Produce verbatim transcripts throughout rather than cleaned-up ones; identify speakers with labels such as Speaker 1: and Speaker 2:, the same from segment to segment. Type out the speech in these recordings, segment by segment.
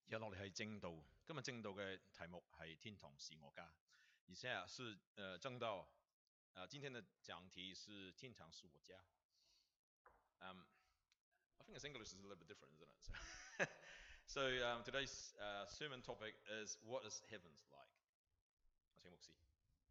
Speaker 1: 接落嚟係正道，今日正道嘅題目係天堂是我家，而且啊是呃正道，呃今天的講題是天堂是我家。Um, I think its English is a little bit different, isn't it? So, so um, today's uh, sermon topic is what is heaven's like? 我請牧師。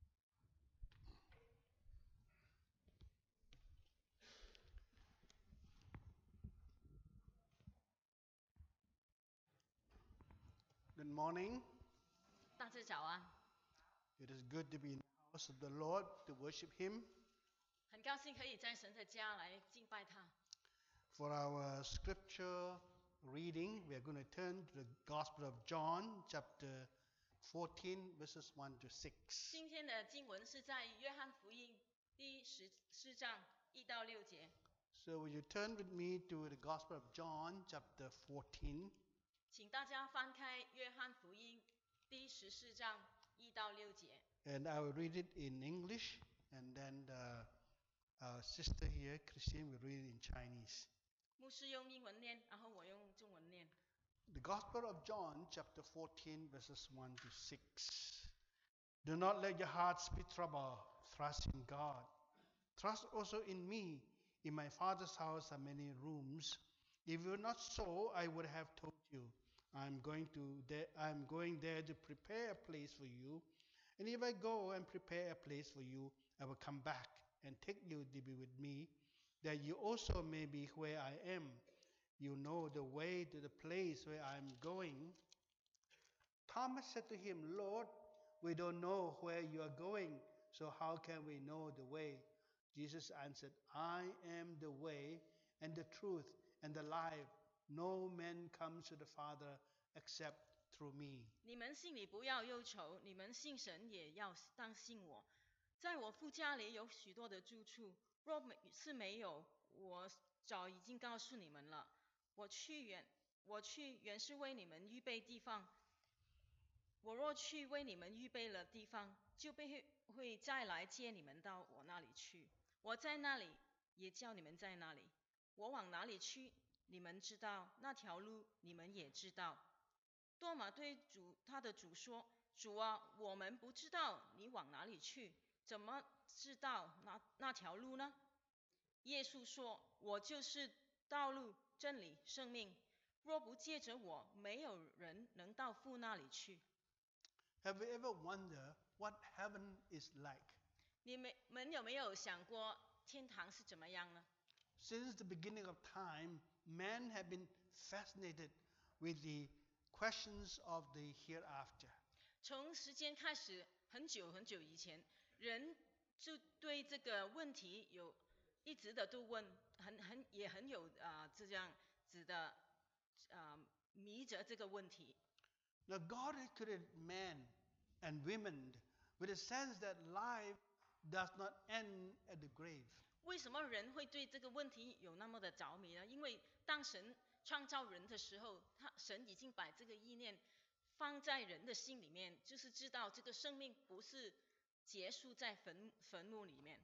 Speaker 2: Good morning.
Speaker 3: 大家早安，
Speaker 2: It is good to be in the house of the Lord to worship Him.
Speaker 3: 很高兴可以在神的家来敬拜他。
Speaker 2: For our scripture reading, we are going to turn to the Gospel of John, chapter fourteen, verses one to six.
Speaker 3: 今天的经文是在约翰福音第十四章一到六节，
Speaker 2: So will you turn with me to the Gospel of John, chapter fourteen,
Speaker 3: 请大家翻开约翰福音第十四章一到六节。
Speaker 2: and I will read it in English, and then the, our sister here, Christine, will read it in Chinese.
Speaker 3: 牧师用英文念，然后我用中文念。
Speaker 2: The Gospel of John, chapter fourteen, verses one to six. Do not let your hearts be troubled. Trust in God. Trust also in me. In my Father's house are many rooms. If it were not so, I would have told you. I'm going to there, I'm going there to prepare a place for you. And if I go and prepare a place for you, I will come back and take you to be with me, that you also may be where I am. You know the way to the place where I am going. Thomas said to him, Lord, we don't know where you are going, so how can we know the way? Jesus answered, I am the way and the truth and the life. No man comes to the Father except through me.
Speaker 3: 你们心里不要忧愁，你们信神也要当信我。在我父家里有许多的住处，若没是没有，我早已经告诉你们了。我去原我去原是为你们预备地方。我若去为你们预备了地方，就必会再来接你们到我那里去。我在那里，也叫你们在那里。我往哪里去，你们知道；那条路你们也知道。多马对主他的主说：“主啊，我们不知道你往哪里去，怎么知道那那条路呢？”耶稣说：“我就是道路、真理、生命。若不借着我，没有人能到父那里去。”
Speaker 2: Have you ever wondered what heaven is like?
Speaker 3: 你们们有没有想过天堂是怎么样呢？
Speaker 2: Since the beginning of time, men have been fascinated with the questions of the hereafter.
Speaker 3: 从时间开始，很久很久以前，人就对这个问题有一直的都问，很很也很有啊、呃、这样子的啊、呃、迷着这个问题。
Speaker 2: Now, God has created men and women with a sense that life does not end at the grave.
Speaker 3: 为什么人会对这个问题有那么的着迷呢？因为当神创造人的时候，他神已经把这个意念放在人的心里面，就是知道这个生命不是结束在坟坟墓里面。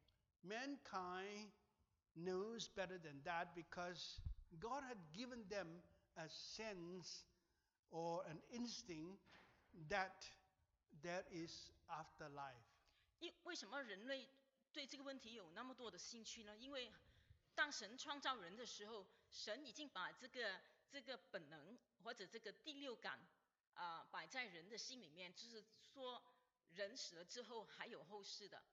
Speaker 2: Mankind knows better than that because God had given them a sense or an instinct that there is afterlife.
Speaker 3: 因为什么人类对这个问题有那么多的兴趣呢？因为当神创造人的时候，神已经把这个这个本能或者这个第六感啊、呃、摆在人的心里面，就是说人死了之后还有后世的。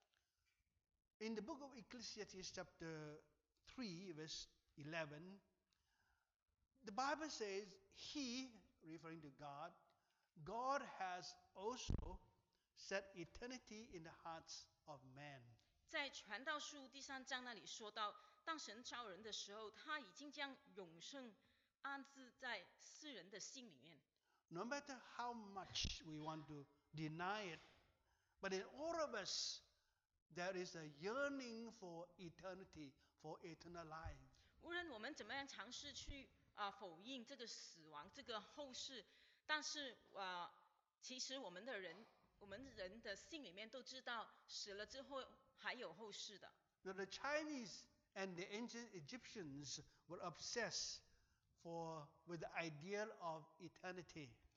Speaker 2: In the book of Ecclesiastes, chapter three, verse eleven, the Bible says, He, referring to God, God has also set eternity in the hearts of man.
Speaker 3: 在传道书第三章那里说到，当神造人的时候，他已经将永生安置在世人的心里面。
Speaker 2: No matter how much we want to deny it, but in all of us, there is a yearning for eternity, for eternal life.
Speaker 3: 无论我们怎么样尝试去啊、呃、否认这个死亡这个后世，但是啊、呃，其实我们的人，我们人的心里面都知道，死了之后还有后世的。
Speaker 2: Now, the Chinese and the ancient Egyptians were obsessed for with the ideal of eternity.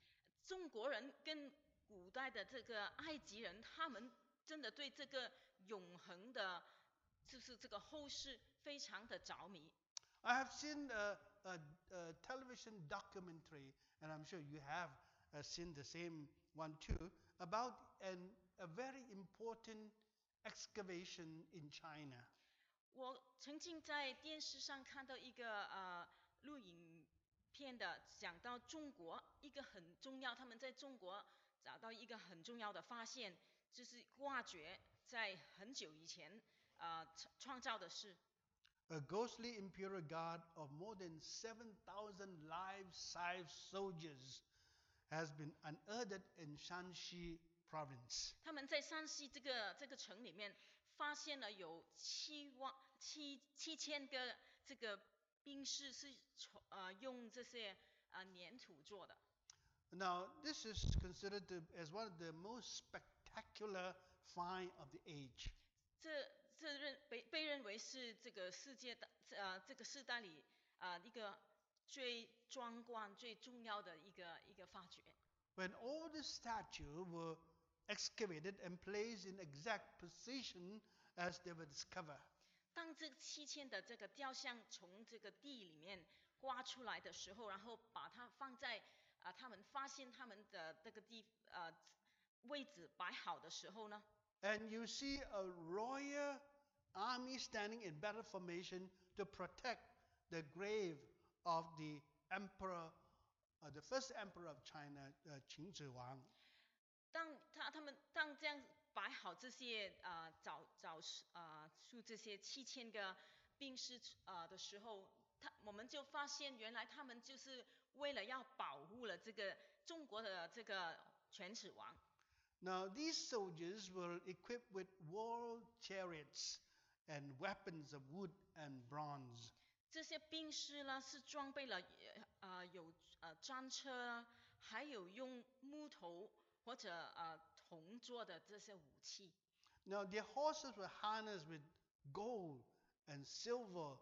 Speaker 3: 中国人跟古代的这个埃及人，他们真的对这个永恒的，就是这个后世非常的着迷。
Speaker 2: I have seen a, a, a television documentary, and I'm sure you have uh, seen the same one too, about an, a very important excavation in China.
Speaker 3: 我曾经在电视上看到一个呃录影片的，讲到中国一个很重要，他们在中国找到一个很重要的发现，就是挖掘在很久以前呃创造的事。
Speaker 2: A ghostly imperial guard of more than seven thousand life-size soldiers has been unearthed in Shanxi province.
Speaker 3: 他们在山西这个这个城里面发现了有七万七七千个这个兵士是从呃用这些呃粘土做的。
Speaker 2: Now, this is considered to, as one of the most spectacular find of the age.
Speaker 3: 这这认被被认为是这个世界的呃这个世代里啊、呃、一个最壮观、最重要的一个一个发掘。
Speaker 2: When all the statues were excavated and placed in exact position as they were discovered.
Speaker 3: 当这七千的这个雕像从这个地里面挖出来的时候，然后把它放在啊、呃、他们发现他们的这个地呃位置摆好的时候呢，
Speaker 2: And you see a royal army standing in battle formation to protect the grave of the emperor, uh, the first emperor of China, uh, Qin Shi Huang.
Speaker 3: 当他他们当这样摆好这些呃找找呃出这些七千个兵士呃的时候，他我们就发现原来他们就是为了要保护了这个中国的这个全始王。
Speaker 2: Now, these soldiers were equipped with war chariots and weapons of wood and bronze.
Speaker 3: 这些兵士呢是装备了呃有呃战车，还有用木头或者呃铜做的这些武器。
Speaker 2: Now, their horses were harnessed with gold and silver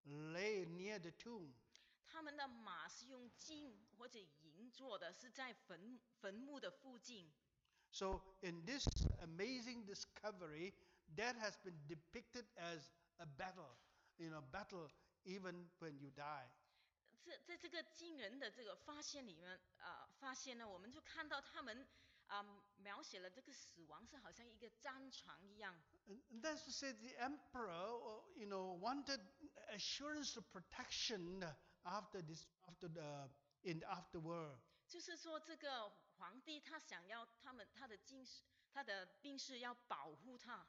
Speaker 2: laid near the tomb.
Speaker 3: 他们的马是用金或者银做的，是在坟坟墓的附近。
Speaker 2: So, in this amazing discovery, that has been depicted as a battle, you know, battle even when you die.
Speaker 3: 这在这个惊人的这个发现里面，呃，发现呢，我们就看到他们啊、呃描写了这个死亡是好像一个战场一样。
Speaker 2: And that's to say, the emperor, uh, you know, wanted assurance of protection after this, after the, in the afterworld.
Speaker 3: 就是说，这个皇帝他想要他们他的军士他的兵士要保护他。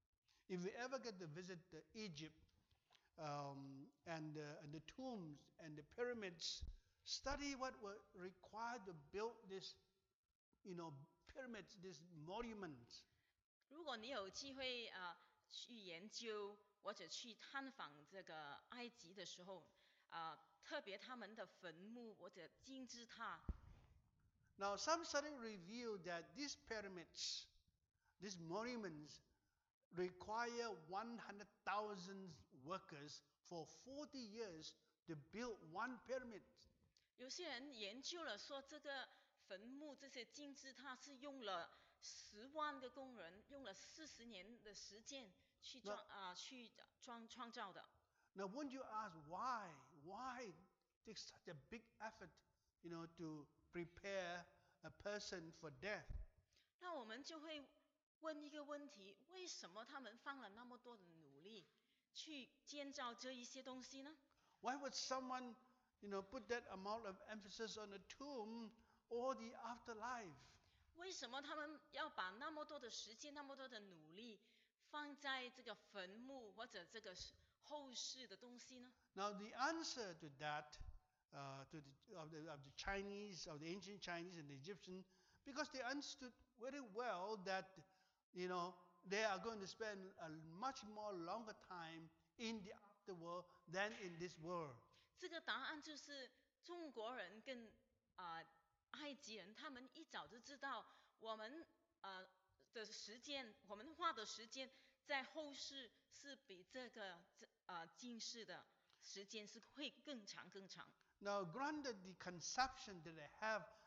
Speaker 2: If you ever get to visit uh, Egypt um, and, uh, and the tombs and the pyramids, study what were required to build this, you know, pyramids, these monuments.
Speaker 3: 如果你有机会啊、呃、去研究或者去探访这个埃及的时候，啊、呃，特别他们的坟墓或者金字塔。
Speaker 2: Now, some study reveal that these pyramids, these monuments, require one hundred thousand workers for forty years to build one pyramid.
Speaker 3: 有些人研究了说，这个坟墓这些金字塔是用了十万个工人，用了四十年的时间去装啊、呃、去创创造的。
Speaker 2: Now, won't you ask why? Why take such a big effort, you know, to prepare a person for death?
Speaker 3: 那我们就会问一个问题：为什么他们放了那么多的努力去建造这一些东西呢？
Speaker 2: Why would someone, you know, put that amount of emphasis on the tomb or the afterlife?
Speaker 3: 为什么他们要把那么多的时间、那么多的努力放在这个坟墓或者这个后世的东西呢？
Speaker 2: Now, the answer to that, uh, to the, of, the, of the Chinese, of the ancient Chinese and the Egyptian, because they understood very well that, you know, they are going to spend a much more longer time in the afterworld than in this world.
Speaker 3: 这个答案就是中国人跟啊、呃、埃及人，他们一早就知道我们呃的时间，我们花的时间在后世是比这个呃今世的时间是会更长更长。
Speaker 2: Now, granted the conception that they have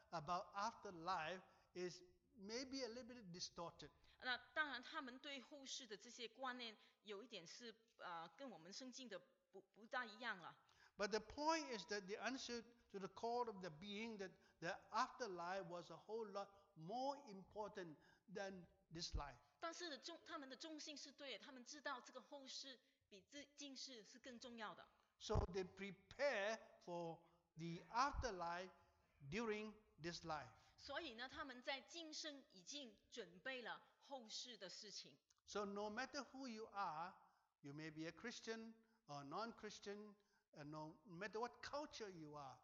Speaker 2: about afterlife is maybe a little bit distorted.
Speaker 3: 那当然，他们对后世的这些观念有一点是呃跟我们圣经的不不大一样了。
Speaker 2: But the point is that they answered to the call of the being that the afterlife was a whole lot more important than this life.
Speaker 3: 但是中他们的中性是对的，他们知道这个后世比这今世是更重要的，
Speaker 2: So they prepare for the afterlife during this life.
Speaker 3: 所以呢，他们在今生已经准备了后世的事情。
Speaker 2: So no matter who you are, you may be a Christian or non-Christian, and no matter what culture you are,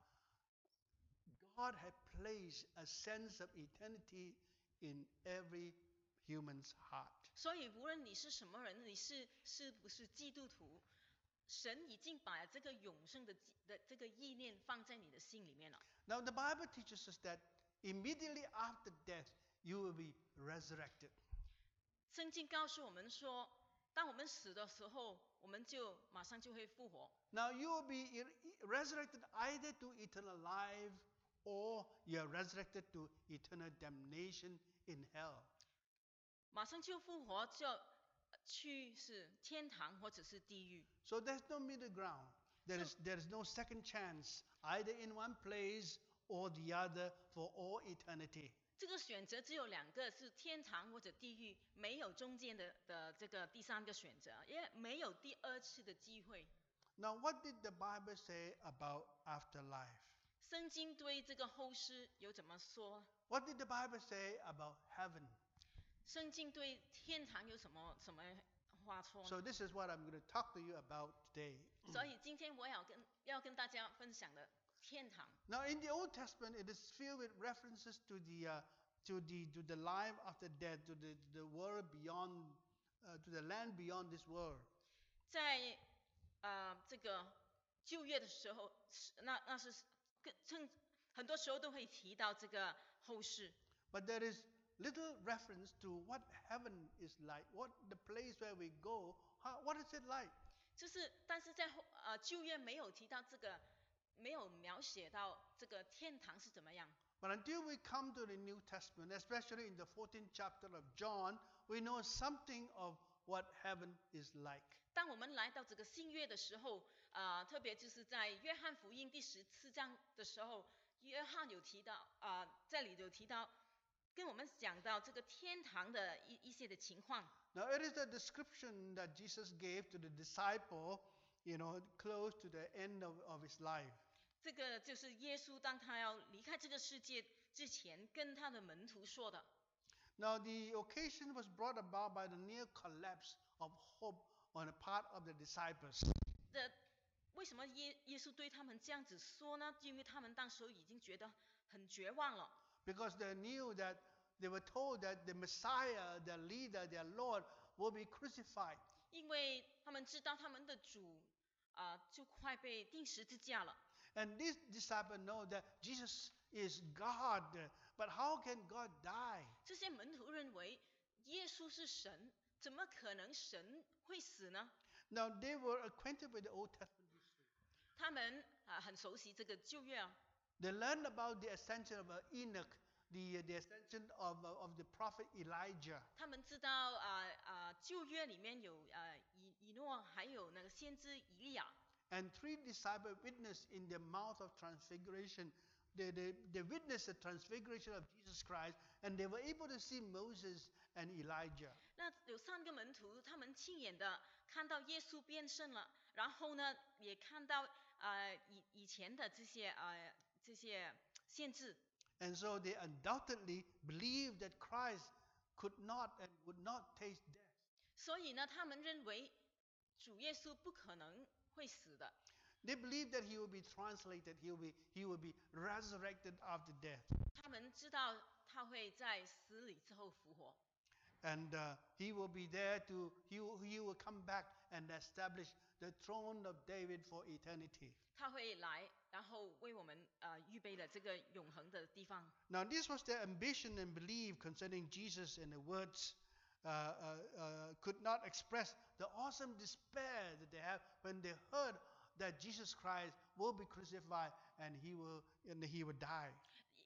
Speaker 2: God has placed a sense of eternity in every human's heart.
Speaker 3: 所以无论你是什么人，你是是不是基督徒，神已经把这个永生的的这个意念放在你的心里面了。
Speaker 2: Now the Bible teaches us that immediately after death, you will be resurrected.
Speaker 3: 圣经告诉我们说，当我们死的时候，我们就马上就会复活。
Speaker 2: Now you will be ir- resurrected either to eternal life or you are resurrected to eternal damnation in hell.
Speaker 3: 马上就复活，就呃去是天堂或者是地狱。
Speaker 2: So there's no middle ground. There is, there is no second chance, either in one place or the other for all eternity.
Speaker 3: 这个选择只有两个，是天堂或者地狱，没有中间的的这个第三个选择，也没有第二次的机会。
Speaker 2: Now, what did the Bible say about afterlife?
Speaker 3: 圣经对这个后世有怎么说？
Speaker 2: What did the Bible say about heaven?
Speaker 3: 圣经对天堂有什么什么话说呢？
Speaker 2: So this is what I'm going to talk to you about today.
Speaker 3: 所以今天我要跟要跟大家分享的天堂。
Speaker 2: Now, in the Old Testament, it is filled with references to the uh, to the to the life after death, to the to the world beyond, uh, to the land beyond this world.
Speaker 3: 在呃这个旧约的时候，是那那是更正很多时候都会提到这个后世，
Speaker 2: But there is little reference to what heaven is like, what the place where we go, how, what is it like?
Speaker 3: 就是但是在后呃旧约没有提到这个，没有描写到这个天堂是怎么样。
Speaker 2: But until we come to the New Testament, especially in the fourteenth chapter of John, we know something of what heaven is like.
Speaker 3: 当我们来到这个新约的时候，呃，特别就是在约翰福音第十四章的时候，约翰有提到，啊、这里有提到，跟我们讲到这个天堂的一一些的情况。
Speaker 2: Now, it is a description that Jesus gave to the disciple, you know, close to the end of, of his life.
Speaker 3: 这个就是耶稣当他要离开这个世界之前，跟他的门徒说的。
Speaker 2: Now, the occasion was brought about by the near collapse of hope on the part of the disciples.
Speaker 3: 这为什么耶耶稣对他们这样子说呢？因为他们当时已经觉得很绝望了。
Speaker 2: Because they knew that they were told that the Messiah, their leader, their Lord, will be crucified.
Speaker 3: 因为他们知道他们的主啊、就快被钉十字架了。
Speaker 2: And these disciples know that Jesus is God, but how can God die?
Speaker 3: 这些门徒认为耶稣是神，怎么可能神会死呢？
Speaker 2: Now, they were acquainted with the Old Testament history.
Speaker 3: 他们啊、很熟悉这个旧约啊，
Speaker 2: They learned about the ascension of uh, Enoch, the, the ascension of, uh, of the prophet Elijah.
Speaker 3: 他们知道啊啊、旧约里面有呃以以诺，还有那个先知以利亚。
Speaker 2: And three disciples witnessed in the Mount of Transfiguration. They, they, they witnessed the transfiguration of Jesus Christ, and they were able to see Moses and Elijah.
Speaker 3: 那有三个门徒，他们亲眼的看到耶稣变身了，然后呢，也看到呃以以前的这些呃这些限制，
Speaker 2: And so they undoubtedly believed that Christ could not and would not taste death.
Speaker 3: 所以呢，他们认为主耶稣不可能会死的。
Speaker 2: They believed that he will be translated, he will be, he will be resurrected after death.
Speaker 3: 他们知道他会在死里之后复活，
Speaker 2: And uh, he will be there to, he will, he will come back and establish the throne of David for eternity.
Speaker 3: 他会来，然后为我们呃预备了这个永恒的地方。
Speaker 2: Now, this was their ambition and belief concerning Jesus, and the words uh, uh, uh, could not express the awesome despair that they have when they heard that Jesus Christ will be crucified and he will, and he will die.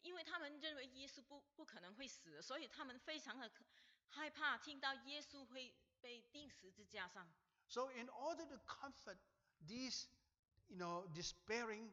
Speaker 3: 因为他们认为耶稣不不可能会死，所以他们非常的害怕听到耶稣会被钉十字架上。
Speaker 2: So in order to comfort these, you know, despairing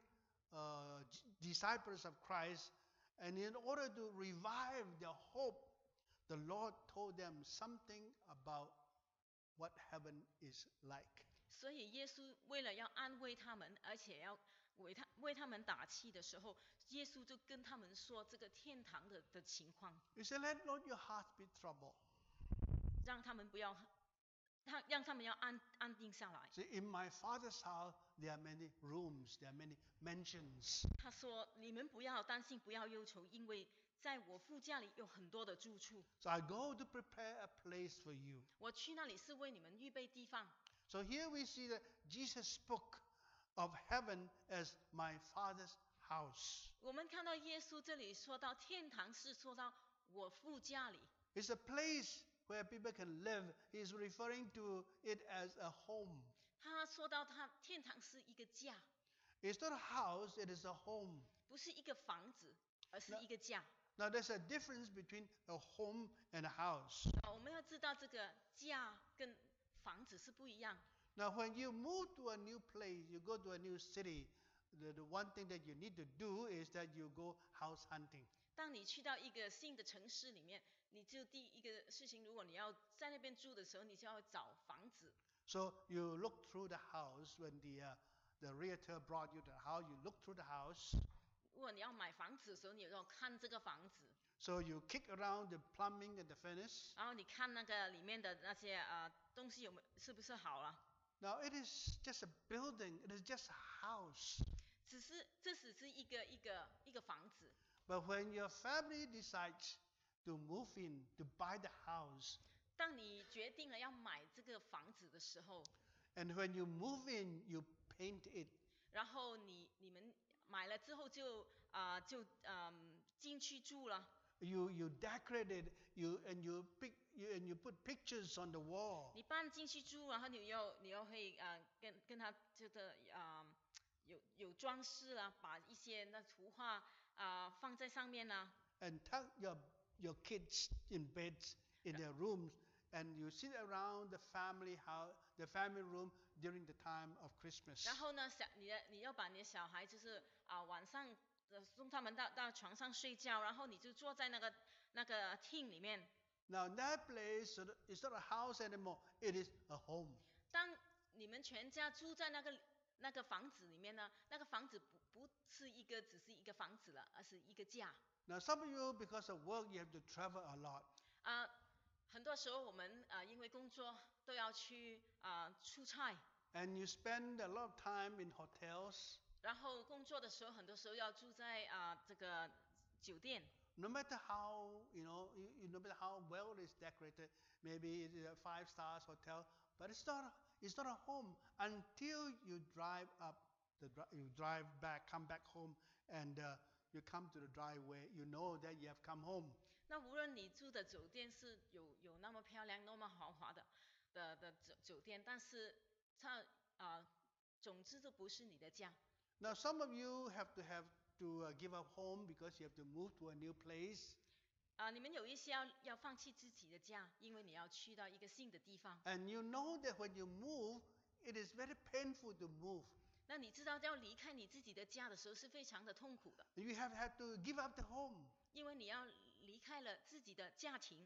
Speaker 2: uh, disciples of Christ, and in order to revive their hope, the Lord told them something about what heaven is like.
Speaker 3: 所以耶稣为了要安慰他们，而且要为他为他们打气的时候，耶稣就跟他们说这个天堂的的情况。
Speaker 2: He said, "Let not your hearts be troubled."
Speaker 3: 让他们不要，他让他们要安安定下来。
Speaker 2: See, in my Father's house there are many rooms, there are many mansions.
Speaker 3: 他说：“你们不要担心，不要忧愁，因为在我父家里有很多的住处。
Speaker 2: So I go to prepare a place for you.
Speaker 3: 我去那里是为你们预备地方。”
Speaker 2: So here we see that Jesus spoke of heaven as my Father's house.
Speaker 3: 我们看到耶稣这里说到天堂是说到我父家里，
Speaker 2: It's a place where people can live. He's referring to it as a home.
Speaker 3: 他说到他天堂是一个家，
Speaker 2: It's not a house, it is a home.
Speaker 3: 不是一个房子，而是一个家。
Speaker 2: Now there's a difference between a home and a house.
Speaker 3: 啊，我们要知道这个家跟房子是不一样。
Speaker 2: Now when you move to a new place, you go to a new city, the, the one thing that you need to do is that you go house hunting.
Speaker 3: 当你去到一个新的城市里面，你就第一个事情，如果你要在那边住的时候，你就要找房子。
Speaker 2: So you look through the house when the uh, the realtor brought you to the house. You look through the house.
Speaker 3: 如果你要买房子的时候，你要看这个房子，
Speaker 2: So you kick around the plumbing and the finish.
Speaker 3: 然后你看那个里面的那些呃东西有没有是不是好了。
Speaker 2: Now it is just a building. It is just a house.
Speaker 3: 只是这只是一个一个一个房子，
Speaker 2: But when your family decides to move in to buy the house,
Speaker 3: 当你决定了要买这个房子的时候，
Speaker 2: and when you move in, you paint it.
Speaker 3: 然后你你们买了之后就啊、呃就嗯、进去住了，
Speaker 2: You you decorate it. You and you pick you and you put pictures on the wall.
Speaker 3: 你搬进去住，然后你又你又会啊、呃跟跟他这个啊、有有装饰啦，把一些那图画啊、放在上面啦，
Speaker 2: And tuck your your kids in beds in their rooms, and you sit around the family house, the family room during the time of Christmas.
Speaker 3: 然后呢小你的你要把你的小孩就是啊、晚上呃送他们到到床上睡觉，然后你就坐在那个那个厅里面。
Speaker 2: Now that place is not a house anymore; it is a home.
Speaker 3: 当你们全家住在那个那个房子里面呢，那个房子不不是一个只是一个房子了，而是一个家。
Speaker 2: Now some of you, because of work, you have to travel a lot.
Speaker 3: 啊、很多时候我们啊、因为工作都要去啊、出差，
Speaker 2: And you spend a lot of time in hotels.
Speaker 3: 然后工作的时候很多时候要住在啊、这个酒店。
Speaker 2: No matter how you know, you, you- no matter how well it's decorated, maybe it's a five stars hotel, but it's not. A, it's not a home until you drive up the dri- you drive back, come back home, and uh, you come to the driveway. You know that you have come home.
Speaker 3: 那无论你住的酒店是有有那么漂亮、那么豪华的的的酒酒店，但是它啊、总之这不是你的家。
Speaker 2: Now some of you have to have to uh, give up home because you have to move to a new place.
Speaker 3: 啊、你们有一些要要放弃自己的家，因为你要去到一个新的地方。
Speaker 2: And you know that when you move, it is very painful to move.
Speaker 3: 那你知道要离开你自己的家的时候是非常的痛苦的，
Speaker 2: You have had to give up the home.
Speaker 3: 因为你要离开了自己的家庭。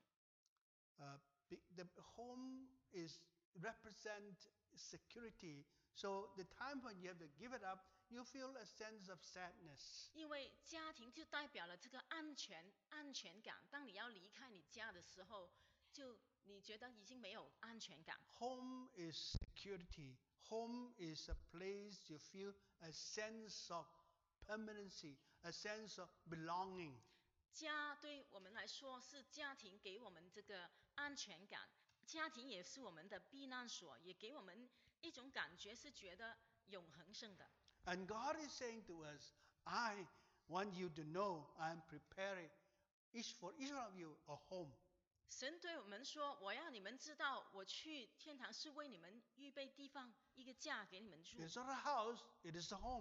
Speaker 2: Uh, be- the home is represent security. So the time when you have to give it up, you feel a sense of sadness.
Speaker 3: 因为家庭就代表了这个安全安全感。当你要离开你家的时候，就你觉得已经没有安全感。
Speaker 2: Home is security. Home is a place you feel a sense of permanency, a sense of belonging.
Speaker 3: 家对我们来说是家庭给我们这个安全感，家庭也是我们的避难所，也给我们一种感觉是觉得永恒性的。
Speaker 2: And God is saying to us, I want you to know I am preparing each for each one of you a home.
Speaker 3: 神对我们说：“我要你们知道，我去天堂是为你们预备地方，一个家给你们住。
Speaker 2: It's not a house, it is a home.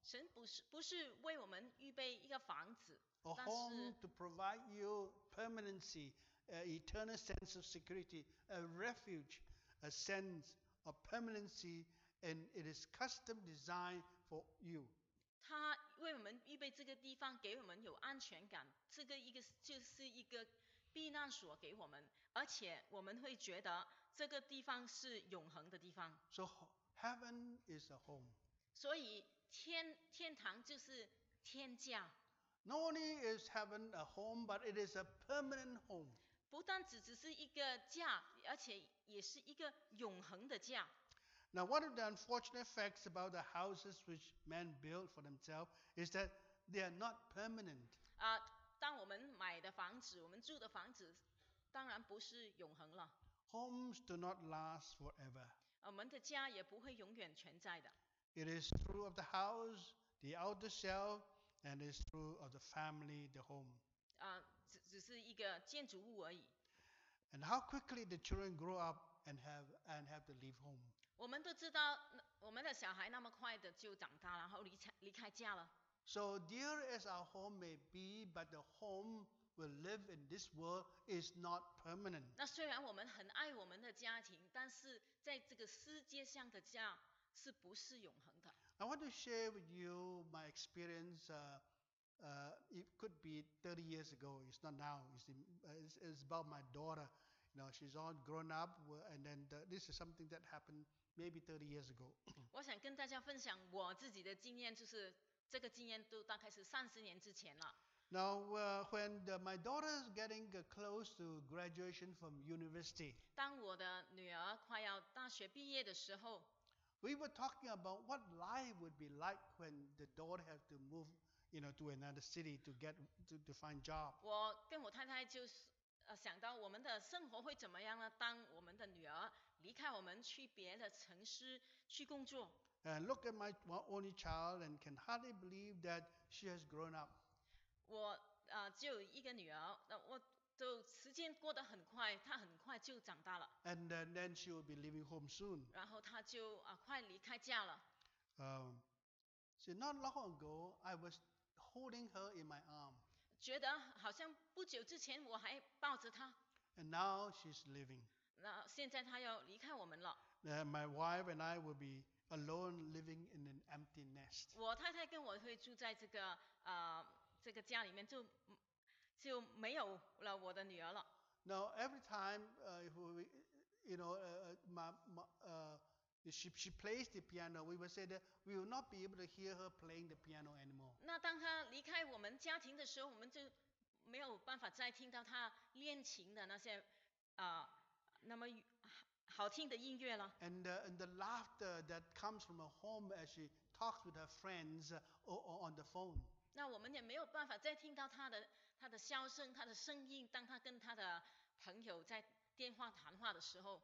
Speaker 3: 神不是不是为我们预备一个房子，
Speaker 2: a
Speaker 3: 但
Speaker 2: home
Speaker 3: 是
Speaker 2: to provide you permanency, an eternal sense of security, a refuge, a sense of permanency, and it is custom designed for you.
Speaker 3: 他为我们预备这个地方，给我们有安全感。这个一个就是一个避难所给我们，而且我们会觉得这个地方是永恒的地方。
Speaker 2: So ho- heaven is a home.
Speaker 3: 所以天天堂就是天家，
Speaker 2: Not only is heaven a home, but it is a permanent home.
Speaker 3: 不单只只是一个家，而且也是一个永恒的家。
Speaker 2: Now, one of the unfortunate facts about the houses which men build for themselves is that they are not permanent.
Speaker 3: 啊、当我们买的房子，我们住的房子，当然不是永恒了。
Speaker 2: Homes do not last forever.
Speaker 3: 我们的家也不会永远存在的。
Speaker 2: It is true of the house, the outer shell, and it is true of the family, the home.
Speaker 3: 啊、只只是一个建筑物而已。
Speaker 2: And how quickly the children grow up and have and have to leave home.
Speaker 3: 我们都知道，那我们的小孩那么快的就长大，然后离开离开家了。
Speaker 2: So dear as our home may be, but the home we live in this world is not permanent.
Speaker 3: 那虽然我们很爱我们的家庭，但是在这个世界上的家是不是永恒的？
Speaker 2: I want to share with you my experience. Uh, uh, it could be thirty years ago. It's not now. It's, in, uh, it's, it's about my daughter. You know, she's all grown up, w- and then the, this is something that happened maybe thirty years ago.
Speaker 3: 我想跟大家分享我自己的经验，就是这个经验都大概是三十年之前了。
Speaker 2: Now, uh, when the, my daughter is getting uh, close to graduation from university,
Speaker 3: 当我的女儿快要大学毕业的时候，
Speaker 2: we were talking about what life would be like when the daughter have to move, you know, to another city to get to, to find job.
Speaker 3: 我跟我太太就是呃想到我们的生活会怎么样呢？当我们的女儿离开我们去别的城市去工作，
Speaker 2: And look at my one only child and can hardly believe that she has grown up.
Speaker 3: 我呃只有一个女儿，那我就时间过得很快，她很快就长大了，
Speaker 2: And uh, then she will be leaving home soon.
Speaker 3: 然后她就啊、呃快离开家了。
Speaker 2: Um, see, not long ago, I was holding her in my arm,
Speaker 3: 觉得好像不久之前我还抱着她，
Speaker 2: and now she's leaving.
Speaker 3: 那现在她要离开我们了。
Speaker 2: Uh, my wife and I will be alone living in an empty nest.
Speaker 3: 我太太跟我会住在这个呃这个家里面，就就没有了我的女儿了。
Speaker 2: Now, every time, uh, if we, you know, uh, uh, my, my, uh, she, she plays the piano, we will say that we will not be able to hear her playing the piano anymore.
Speaker 3: 那当她离开我们家庭的时候，我们就没有办法再听到她练琴的那些啊、那么好听的音乐了。
Speaker 2: And, uh, and the laughter that comes from her home as she talks with her friends uh, or, or on the phone.
Speaker 3: 那我们也没有办法再听到她的她的笑声、她的声音，当她跟她的朋友在电话谈话的时候。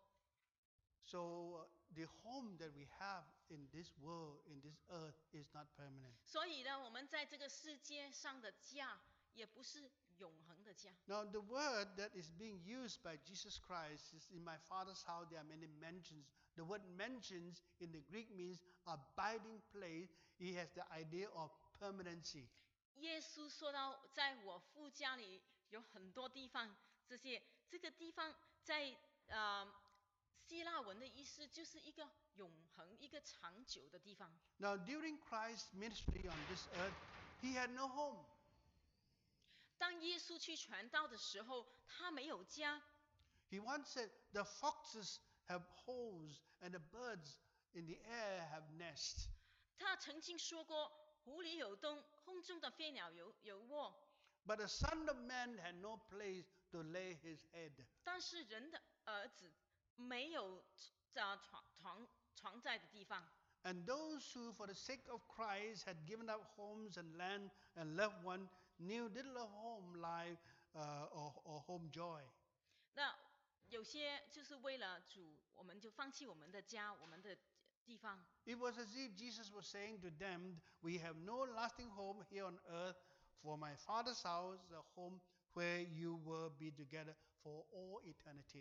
Speaker 2: So, uh, the home that we have in this world, in this earth, is not permanent.
Speaker 3: 所以呢，我们在这个世界上的家，也不是永恒的家。
Speaker 2: Now, the word that is being used by Jesus Christ is in my Father's house. There are many mentions. The word mentions in the Greek means abiding place. It has the idea of permanency.
Speaker 3: 耶稣说到，在我父家里有很多地方，这些这个地方在呃希腊文的意思就是一个永恒、一个长久的地方。
Speaker 2: Now, during Christ's ministry on this earth, he had no home.
Speaker 3: 当耶稣去传道的时候，他没有家。
Speaker 2: He once said, "The foxes have holes, and the birds in the air have nests."
Speaker 3: 他曾经说过，湖里有洞，空中的飞鸟有有窝，
Speaker 2: But the Son of Man had no place to lay his head.
Speaker 3: 但是人的儿子没有呃床床床在的地方。
Speaker 2: And those who, for the sake of Christ, had given up homes and land and loved one, knew little of home life uh, or, or home joy.
Speaker 3: 那有些就是为了主，我们就放弃我们的家，我们的地方。
Speaker 2: It was as if Jesus was saying to them, "We have no lasting home here on earth, for my Father's house, a home where you will be together for all eternity."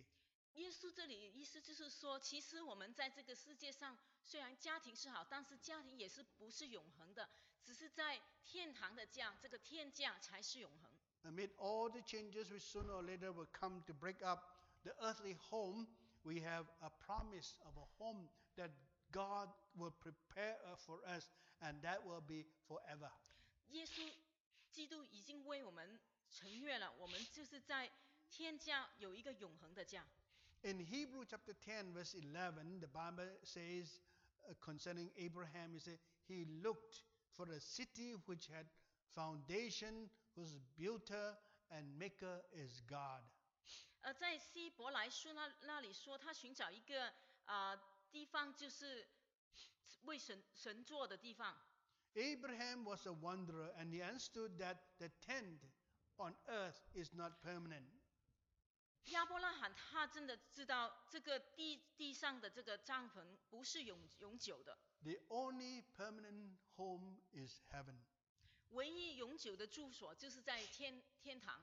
Speaker 3: 耶稣这里意思就是说，其实我们在这个世界上，虽然家庭是好，但是家庭也是不是永恒的，只是在天堂的家，这个天家才是永恒。
Speaker 2: Amid all the changes which sooner or later will come to break up the earthly home, we have a promise of a home that God will prepare uh, for us, and that will be forever.
Speaker 3: 耶稣基督已经为我们成约了，我们就是在天家有一个永恒的家。
Speaker 2: In Hebrew chapter ten, verse eleven, the Bible says uh, concerning Abraham, he said, he looked for a city which had foundation, whose builder and maker is God.
Speaker 3: 而在希伯来书那那里说，他寻找一个啊、呃地方，就是为神神做的地方。
Speaker 2: Abraham was a wanderer, and he understood that the tent on earth is not permanent.
Speaker 3: 亚伯拉罕他真的知道这个地地上的这个帐篷不是永永久的，
Speaker 2: The only permanent home is heaven.
Speaker 3: 唯一永久的住所就是在天天堂。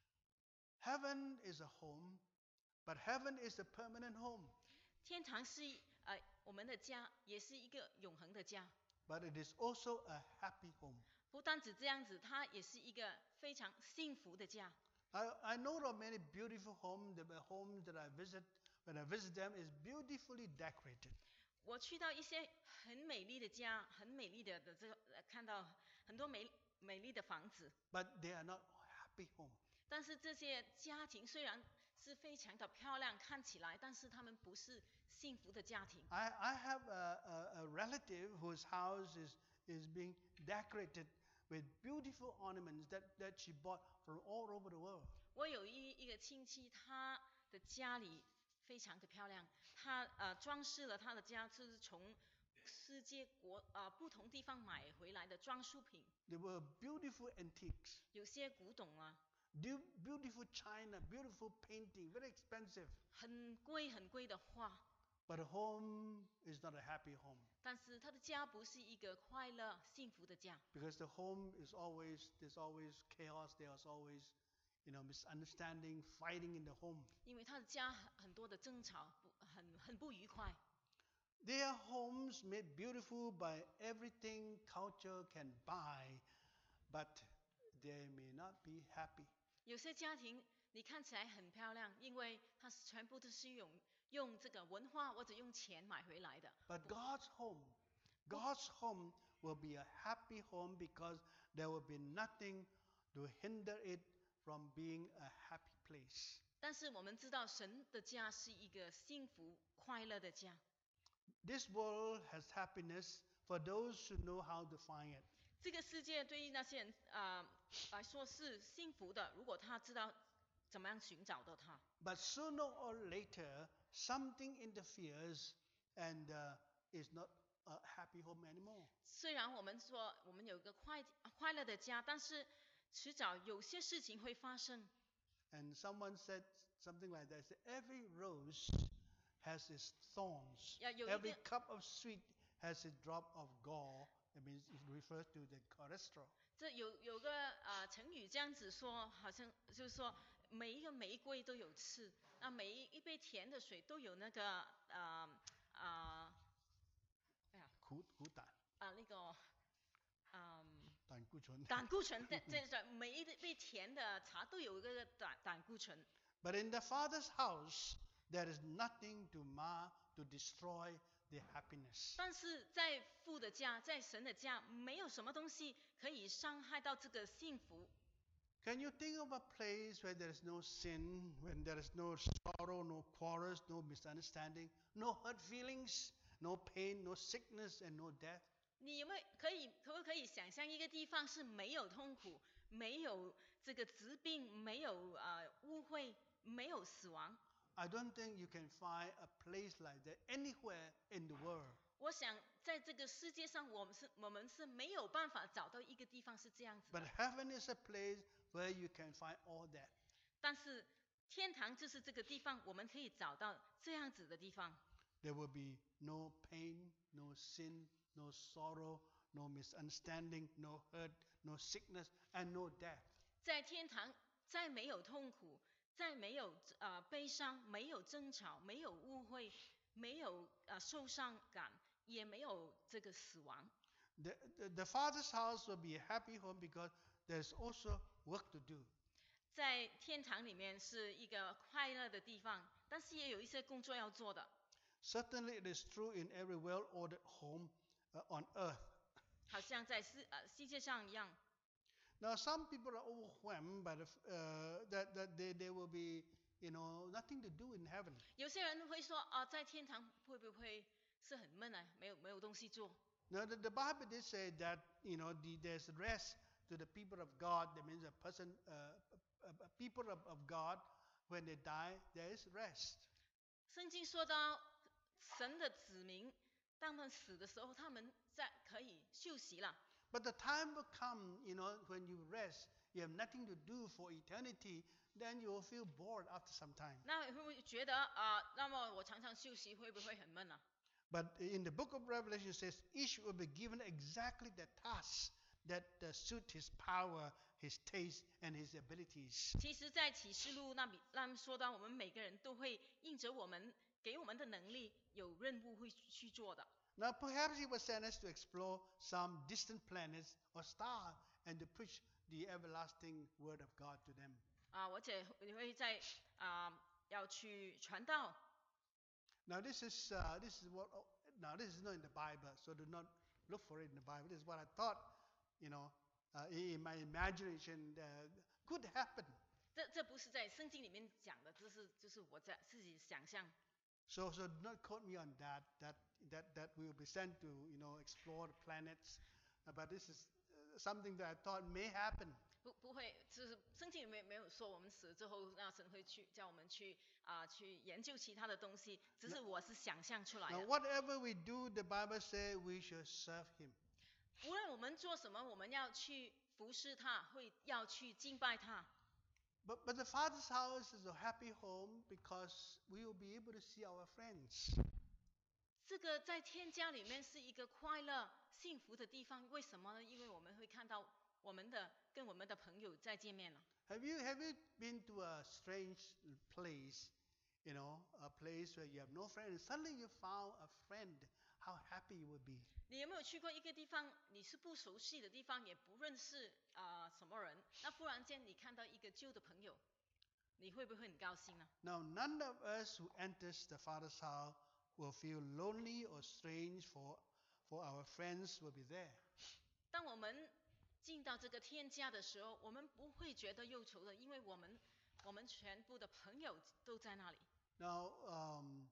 Speaker 2: Heaven is a home, but heaven is a permanent home.
Speaker 3: 天堂是呃我们的家，也是一个永恒的家。
Speaker 2: But it is also a happy home.
Speaker 3: 不单只这样子，它也是一个非常幸福的家。
Speaker 2: I, I know of many beautiful homes. The homes that I visit, when I visit them, is beautifully decorated.
Speaker 3: 我去到一些很美丽的家，很美丽的的这个、呃、看到很多美美丽的房子，
Speaker 2: But they are not happy home.
Speaker 3: 但是这些家庭虽然是非常的漂亮，看起来，但是他们不是幸福的家庭。
Speaker 2: I, I have a, a, a relative whose house is, is being decorated with beautiful ornaments that, that she bought from all over the world.
Speaker 3: 我有一一个亲戚，他的家里非常的漂亮，他呃装饰了他的家，就是从世界国啊、呃、不同地方买回来的装饰品，
Speaker 2: They were beautiful antiques,
Speaker 3: 有些古董啊，
Speaker 2: du- beautiful china, beautiful painting, very expensive.
Speaker 3: 很贵很贵的画，
Speaker 2: But a home is not a happy home
Speaker 3: 但是他的家不是一个快乐幸福的家，
Speaker 2: because the home is always, there's always chaos, there's always, you know, misunderstanding, fighting in the home.
Speaker 3: 因为他的家很很多的争吵，不很很不愉快。
Speaker 2: They are homes made beautiful by everything culture can buy, but they may not be happy.
Speaker 3: 有些家庭你看起来很漂亮，因为它是全部都是用用这个文化或者用钱买回来的。
Speaker 2: But God's home, God's home will be a happy home because there will be nothing to hinder it from being a happy place.
Speaker 3: 但是我们知道，神的家是一个幸福快乐的家。
Speaker 2: This world has happiness for those who know how to find it.
Speaker 3: 这个世界对于那些人啊、呃来说是幸福的，如果他知道怎么样寻找到它。
Speaker 2: But sooner or later, something interferes and uh, is not a happy home anymore.
Speaker 3: 虽然我们说我们有一个快快乐的家，但是迟早有些事情会发生。
Speaker 2: And someone said something like that. Said, every rose has its thorns.
Speaker 3: 要有一个
Speaker 2: Every cup of sweet has a drop of gall. That means it refers to the cholesterol.
Speaker 3: 这有有个啊、呃成语这样子说，好像就是说每一个玫瑰都有刺，那每一一杯甜的水都有那个啊啊哎呀
Speaker 2: 苦苦胆
Speaker 3: 啊那个嗯
Speaker 2: 胆固醇。
Speaker 3: 胆固醇，这这这每一杯甜的茶都有一个胆胆固醇。
Speaker 2: But in the Father's house, there is nothing to mar, to destroy the happiness.
Speaker 3: 但是在父的家，在神的家，没有什么东西可以伤害到这个幸福。
Speaker 2: Can you think of a place where there is no sin, when there is no sorrow, no quarrels, no misunderstanding, no hurt feelings, no pain, no sickness, and no death?
Speaker 3: 你有没有可以可不可以想象一个地方是没有痛苦、没有这个疾病、没有呃污秽、没有死亡？
Speaker 2: I don't think you can find a place like that anywhere in the world.
Speaker 3: 我想在这个世界上，我们是我们是没有办法找到一个地方是这样子
Speaker 2: But
Speaker 3: 的。
Speaker 2: heaven is a place where you can find all that.
Speaker 3: 但是天堂就是这个地方，我们可以找到这样子的地方。
Speaker 2: There will be no pain, no sin, no sorrow, no misunderstanding, no hurt, no sickness, and no death.
Speaker 3: 在天堂，再没有痛苦， 在没有呃悲伤、没有争吵、没有误会、没有呃受伤感，也没有这个死亡。
Speaker 2: The, the, the Father's house will be a happy home because there's also work to do.
Speaker 3: 在天堂里面是一个快乐的地方，但是也有一些工作要做的。
Speaker 2: Certainly, it is true in every well-ordered home uh, on earth.
Speaker 3: 好像在世呃世界上一样。
Speaker 2: Now, some people are overwhelmed by the, f- uh, that, that they, they will be, you know, nothing to do in heaven.
Speaker 3: 有些人会说啊，在天堂会不会是很闷啊？没有没有东西做。
Speaker 2: Now, the, the Bible did say that, you know, the, there's rest to the people of God. That means a person, uh, a, a people of, of God, when they die, there is rest.
Speaker 3: 圣经说到神的子民，当他们死的时候，他们在可以休息了。
Speaker 2: But the time will come, you know, when you rest, you have nothing to do for eternity, then you will feel bored after some time.
Speaker 3: 那会不会觉得啊、那么我常常休息会不会很闷啊？
Speaker 2: But in the book of Revelation it says each will be given exactly the task that uh, suit his power, his taste, and his abilities.
Speaker 3: 其实，在启示录那里，那么说到我们每个人都会应着我们给我们的能力，有任务会去做的。
Speaker 2: Now perhaps he will send us to explore some distant planets or stars and to preach the everlasting word of God to them.
Speaker 3: 啊，而且你会在啊、要去传道。
Speaker 2: Now this is uh, this is what oh, now this is not in the Bible, so do not look for it in the Bible. This is what I thought, you know, uh, in my imagination uh, could happen.
Speaker 3: 这这不是在圣经里面讲的，这是就是我在自己想象。
Speaker 2: So so do not quote me on that. That that that we will be sent to, you know, explore the planets. Uh, but this is uh, something that I thought may happen.
Speaker 3: 不不会，就是圣经里面没有说我们死了之后，那神会去叫我们去啊、去研究其他的东西，只是我是想象出来
Speaker 2: Now
Speaker 3: 的。
Speaker 2: whatever we do, the Bible says we should serve Him.
Speaker 3: 无论我们做什么，我们要去服侍他，会要去敬拜他。
Speaker 2: But but the Father's house is a happy home because we will be able to see our friends.
Speaker 3: 这个在天家里面是一个快乐、幸福的地方，为什么呢？因为我们会看到我们的跟我们的朋友再见面了。
Speaker 2: Have you have you been to a strange place, you know, a place where you have no friends, and suddenly you found a friend? How happy you would be.
Speaker 3: 你有没有去过一个地方，你是不熟悉的地方，也不认识啊、什么人，那忽然间你看到一个旧的朋友，你会不会很高兴呢？
Speaker 2: Now, none of us who enters the Father's house will feel lonely or strange, for, for our friends will be there.
Speaker 3: 当我们进到这个天家的时候，我们不会觉得忧愁的，因为我们我们全部的朋友都在那里。
Speaker 2: Now, um,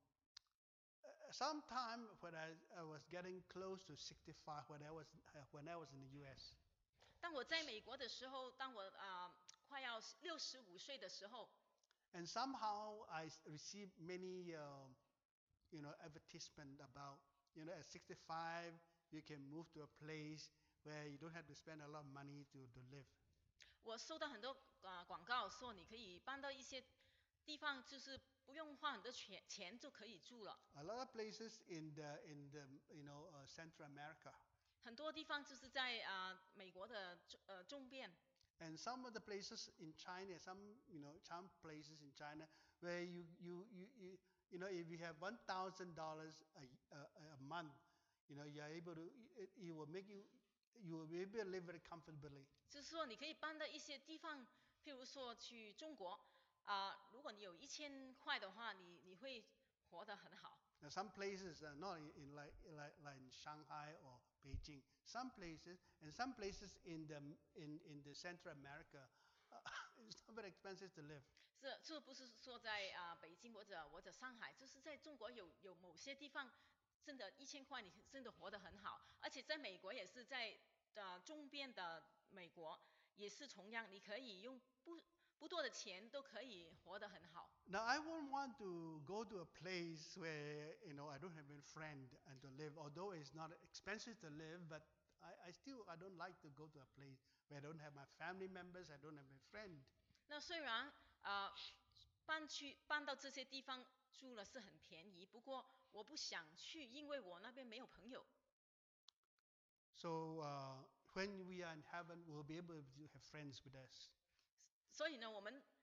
Speaker 2: uh, sometime when I, I was getting close to sixty-five, when I was, uh, when I was in the U S,
Speaker 3: 当我在美国的时候，当我啊、快要六十五岁的时候，
Speaker 2: and somehow I s- received many, uh, you know, advertisement about, you know, at sixty-five you can move to a place where you don't have to spend a lot of money to, to live.
Speaker 3: 我收到很多啊、广告说你可以搬到一些地方，就是不用花很多钱钱就可以住了。
Speaker 2: A lot of places in the in the you know uh, Central America,
Speaker 3: 很多地方就是在啊、美国的中呃中边，
Speaker 2: and some of the places in China, some you know some places in China where you you you you, you know if you have one thousand dollars a a a month, you know you are able to it, it will make you you will be able to live very comfortably.
Speaker 3: 就是说你可以搬到一些地方，譬如说去中国啊、如果你有一千块的话，你你会活得很好。
Speaker 2: Now some places are not in, in like, like like in Shanghai or Beijing. Some places and some places in the in, in the Central America, uh, it's not very expensive to live.
Speaker 3: 这这不是说在啊、北京或者或者上海，就是在中国有有某些地方，真的一千块你真的活得很好，而且在美国也是在呃中边的美国也是同样，你可以用不不多的钱都可以活得很好。
Speaker 2: Now I won't want to go to a place where you know I don't have a friend and to live. Although it's not expensive to live, but I, I still I don't like to go to a place where I don't have my family members, I don't have my friend.
Speaker 3: 那虽然呃搬去搬到这些地方住了是很便宜，不过我不想去，因为我那边没有朋友。
Speaker 2: So uh, when we are in heaven, we'll be able to have friends with us.
Speaker 3: 所以呢，我们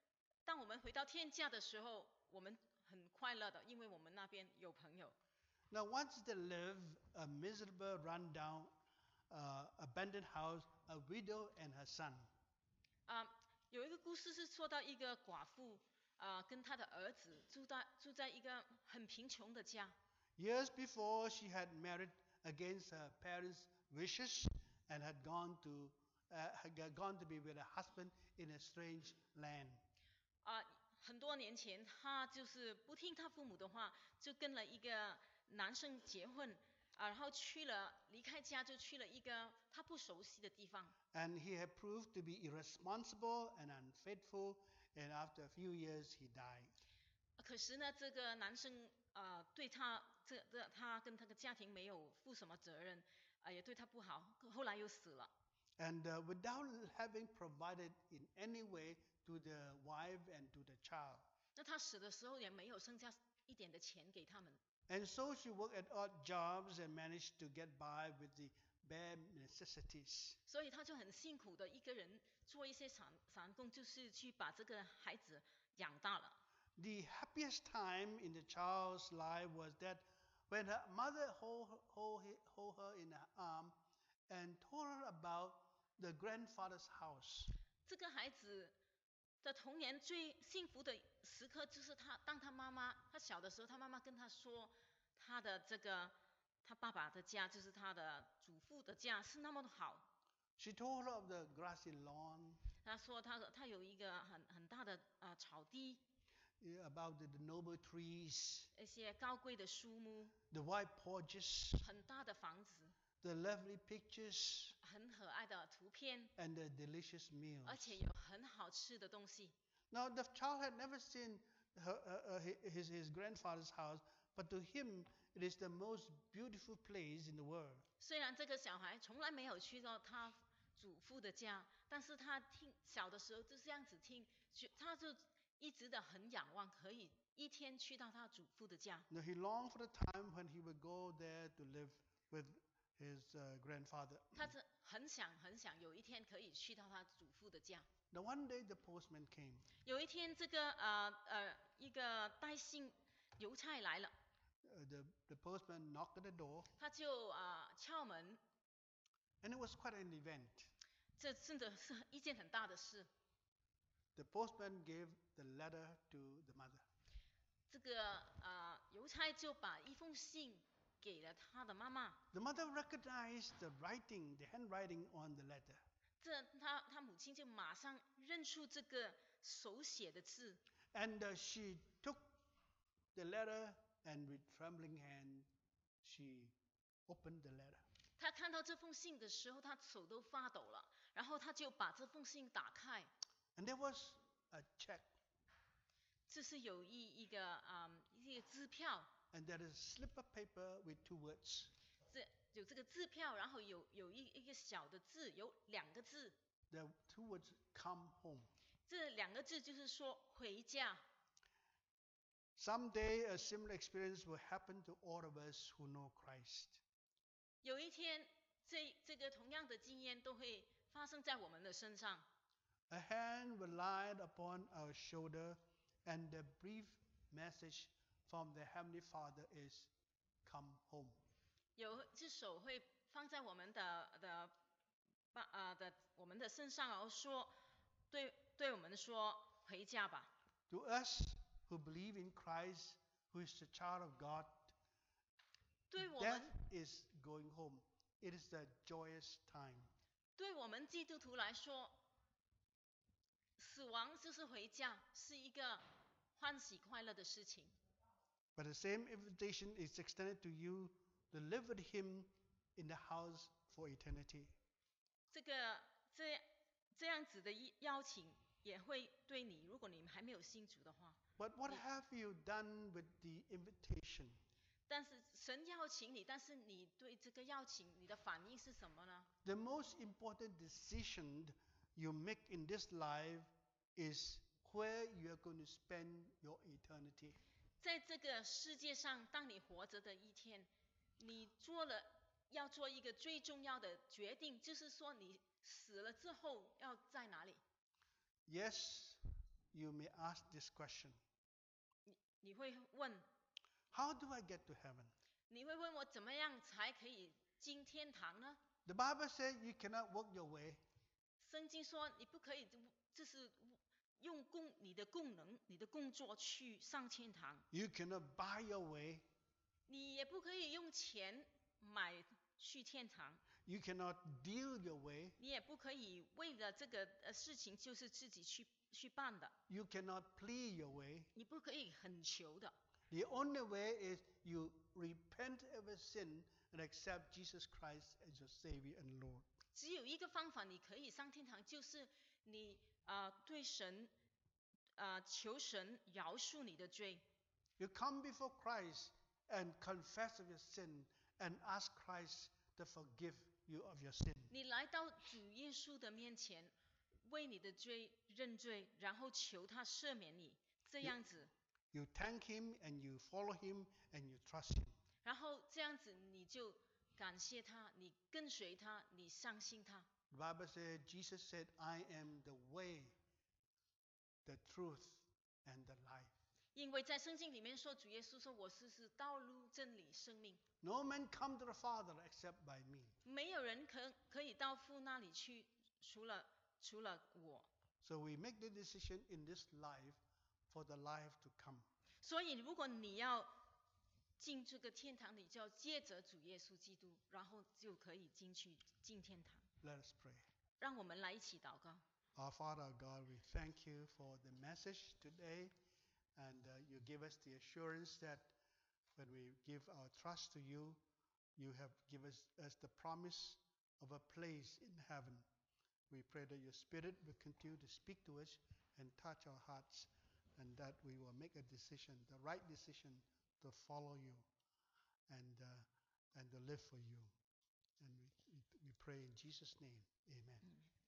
Speaker 3: 当我们回到天家的时候，我们很快乐的，因为我们那边有朋友。
Speaker 2: Now, once they live a miserable, run-down, uh, abandoned house, a widow and her son.
Speaker 3: 啊、有一个故事是说到一个寡妇，啊、跟她的儿子住在住在一个很贫穷的家。
Speaker 2: Years before, she had married against her parents' wishes and had gone to uh, had gone to be with her husband in a strange land.
Speaker 3: 啊、很多年前，她就是不听她父母的话，就跟了一个男生结婚，啊、然后去了离开家，就去了一个她不熟悉的地方。
Speaker 2: And he had proved to be irresponsible and unfaithful, and after a few years, he died.
Speaker 3: 可是呢，这个男生呃对他这这他跟他的家庭没有负什么责任，啊、也对他不好，后来又死了。
Speaker 2: And uh, without having provided in any way to the wife and to the child.
Speaker 3: 那他死的时候也没有剩下一点的钱给他们，
Speaker 2: And so she worked at odd jobs and managed to get by with the bare necessities.
Speaker 3: 所以他就很辛苦的一个人做一些散散工，就是去把这个孩子养大了。
Speaker 2: The happiest time in the child's life was that when her mother hold, her- hold, he- hold her in her arm and told her about the grandfather's house.
Speaker 3: 这个孩子的童年最幸福的时刻，就是他当他妈妈，他小的时候，他妈妈跟他说，他的这个他爸爸的家，就是他的祖父的家是那么的好。
Speaker 2: She told her of the grassy lawn,
Speaker 3: 他说他他有一个很很大的呃草地，
Speaker 2: eh, about the, the noble trees,
Speaker 3: 一些高贵的树木，
Speaker 2: the white porches,
Speaker 3: 很大的房子，
Speaker 2: the lovely pictures,
Speaker 3: 很可爱的图片，
Speaker 2: and the delicious meals.
Speaker 3: 而且有很好吃的东西。
Speaker 2: Now, the child had never seen her, uh, uh, hi- his, his grandfather's house, but to him, it is the most beautiful place in the world.
Speaker 3: 虽然这个小孩从来没有去到他祖父的家，但是他听小的时候就这样子听，就他就一直的很仰望，可以一天去到他祖父的家。
Speaker 2: Now, he longed for the time when he would go there to live with his uh, grandfather.
Speaker 3: 他是很想很想有一天可以去到他祖父的家。
Speaker 2: Now, one day, the postman came.
Speaker 3: 有一天，这个呃呃一个带信邮差来了，
Speaker 2: Uh, the, the postman knocked at the door,
Speaker 3: 他就啊、呃敲门，
Speaker 2: and it was quite an event.
Speaker 3: 这真的是一件很大的事。
Speaker 2: The postman gave the letter to the mother.
Speaker 3: 这个啊、呃邮差就把一封信给了他的妈妈。
Speaker 2: The mother recognized the writing, the handwriting on the letter.
Speaker 3: 这他他母亲就马上认出这个手写的字，
Speaker 2: And uh, she took the letter and with trembling hand, she opened the letter.
Speaker 3: 他看到这封信的时候，他手都发抖了，然后他就把这封信打开，
Speaker 2: And there was a check,
Speaker 3: 这是有一一个啊、嗯一个支票，
Speaker 2: and there is a slip of paper with two words.
Speaker 3: 这有这个支票，然后有有一一个小的字，有两个字，
Speaker 2: The two words, come home.
Speaker 3: 这两个字就是说回家。
Speaker 2: Someday a similar experience will happen to all of us who know Christ.
Speaker 3: 有一天，这这个同样的经验都会发生在我们的身上。
Speaker 2: A hand will lie upon our shoulder, and the brief message from the Heavenly Father is, come home.
Speaker 3: 有一只手会放在我们的的把啊的我们的身上，然后说，对对我们说回家吧。
Speaker 2: To us who believe in Christ, who is the child of God,
Speaker 3: 对我
Speaker 2: death
Speaker 3: 们
Speaker 2: is going home. It is a joyous time.
Speaker 3: 对我们基督徒来说，死亡就是回家，是一个欢喜快乐的事情。
Speaker 2: But the same invitation is extended to you to live with Him in the house for eternity.
Speaker 3: 这个这这样子的一邀请也会对你，如果你还没有信主的话，
Speaker 2: But what
Speaker 3: Ye-
Speaker 2: have you done with the invitation?
Speaker 3: 但是神邀请你，但是你对这个邀请你的反应是什么呢？
Speaker 2: The most important decision you make in this life is where you are going to spend your eternity.
Speaker 3: 在这个世界上，当你活着的一天，你做了要做一个最重要的决定，就是说你死了之后要在哪里？
Speaker 2: Yes, you may ask this question:
Speaker 3: 你你会问，
Speaker 2: How do I get to heaven?
Speaker 3: 你会问我怎么样才可以进天堂呢？
Speaker 2: The Bible says you cannot work your way.
Speaker 3: 圣经说你不可以，就是用工你的功能、你的工作去上天堂，
Speaker 2: You cannot buy your way.
Speaker 3: 你也不可以用钱买去天堂，
Speaker 2: You cannot deal your way.
Speaker 3: 你也不可以为了这个呃事情就是自己去去办的，
Speaker 2: You cannot plead your way.
Speaker 3: 你不可以很求的。
Speaker 2: The only way is you repent of your sin and accept Jesus Christ as your Savior and Lord.
Speaker 3: 只有一个方法，你可以上天堂，就是你啊、呃对神啊、呃求神饶恕你的罪，
Speaker 2: You come before Christ and confess of your sin and ask Christ to forgive you of your sin.
Speaker 3: 你来到主耶稣的面前，为你的罪认罪，然后求他赦免你，这样子，
Speaker 2: You thank Him and you follow Him and you trust Him.
Speaker 3: 然后这样子你就感谢他，你跟随他，你相信他。
Speaker 2: The Bible says, Jesus said, I am the way, the truth, and the life.
Speaker 3: 因为在圣经里面说，主耶稣说我是是道路、真理、生命，
Speaker 2: No man come to the Father except by me.
Speaker 3: 没有人可可以到父那里去，除了除了我。
Speaker 2: So we make the decision in this life for the life to come.
Speaker 3: 所以，如果你要进这个天堂，你就要借着主耶稣基督，然后就可以进去进天堂。
Speaker 2: Let us pray.
Speaker 3: 让我们来一起祷告。
Speaker 2: Our Father, our God, we thank you for the message today. And uh, you give us the assurance that when we give our trust to you, you have given us, us the promise of a place in heaven. We pray that your Spirit will continue to speak to us and touch our hearts, and that we will make a decision, the right decision, to follow you and, uh, and to live for you. And we, we, we pray in Jesus' name. Amen.
Speaker 3: Mm.